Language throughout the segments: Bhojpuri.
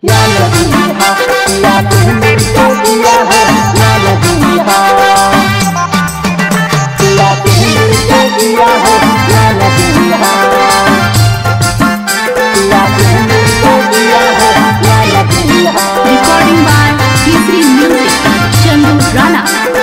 या नदिया पिया सिंदूर के किया हो या नदिया पिया सिंदूर के किया हो या नदिया पिया सिंदूर के किया हो या नदिया। Recording by T3 Music, Chandu Rana.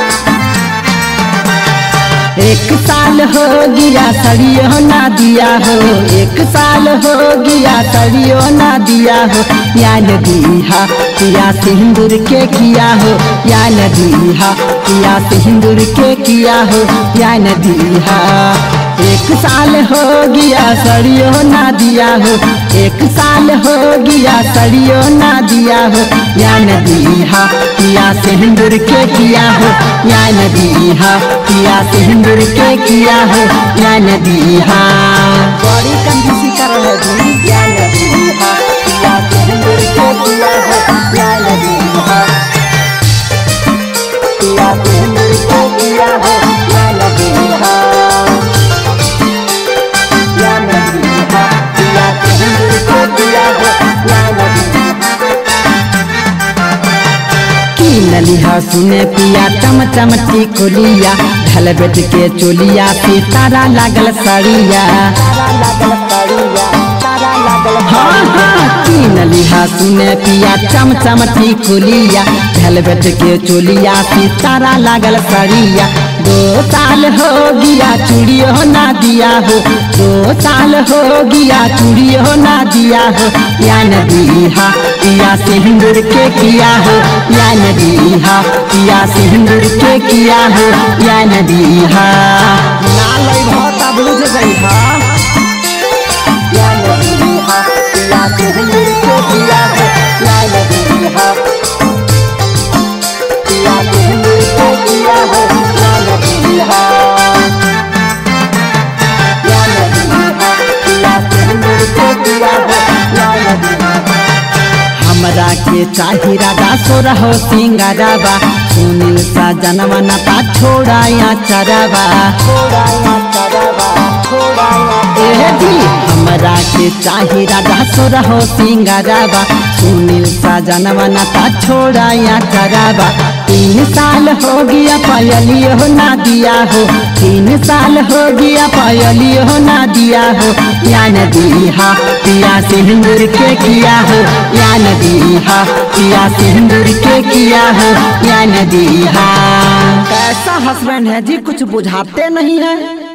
एक साल हो गया सड़ियो ना दिया हो, एक साल हो गया सड़ियो ना दिया हो, या नदिया पिया सिंदूर के किया हो या नदिया पिया सिंदूर के किया हो या नदिया। एक साल हो गया सड़ियो ना दिया हो, एक साल हो गया सड़ियो ना दिया हो, या नदिया पिया सिंदूर के किया हो या नदिया पिया सिंदूर के किया हो या नदिया। बड़ी कंजूसी कर रहे जी या नदिया पिया सिंदूर के किया हो या नदिया पिया सिंदूर के किया हो या नदिया या नदिया पिया सिंदूर के किया हो या नदिया। नलिहा सुने पिया चम चमची कोलिया ढल बेट के चोलिया सितारा लागल सड़िया हाँ हाँ की नलिहा सुने पिया चम चमची कोलिया ढल बेट के चोलिया सितारा लागल सड़िया। 2 साल हो गया चूड़ियों ना दिया हो, 2 साल हो गया चूड़ियों ना दिया हो, या नदिया पिया सिंदूर के किया हो या नदिया पिया सिंदूर के किया हो या नदिया। नाल भाता बुझ गई हा या नदिया पिया सिंदूर के किया हो या नदिया पिया सिंदूर के किया हो या नदिया या नदिया पिया सिंदूर के किया हो या नदिया। हमरा के चाही राधा सोरहो सिंगाराबा सुनील सा जनवा नता छोड़ाया चराबा जी हमरा के चाही राधा सोरहो सिंगाराबा सुनील सा जनवा नता छोड़ाया चराबा। 3 साल हो गया पायलियो ना दिया हो, 3 साल हो गया पायलियो ना दिया हो, या नदिया पिया सिंदूर के किया हो या नदिया पिया सिंदूर के किया हो या नदिया। कैसा हस्बैंड है जी, कुछ बुझाते नहीं है।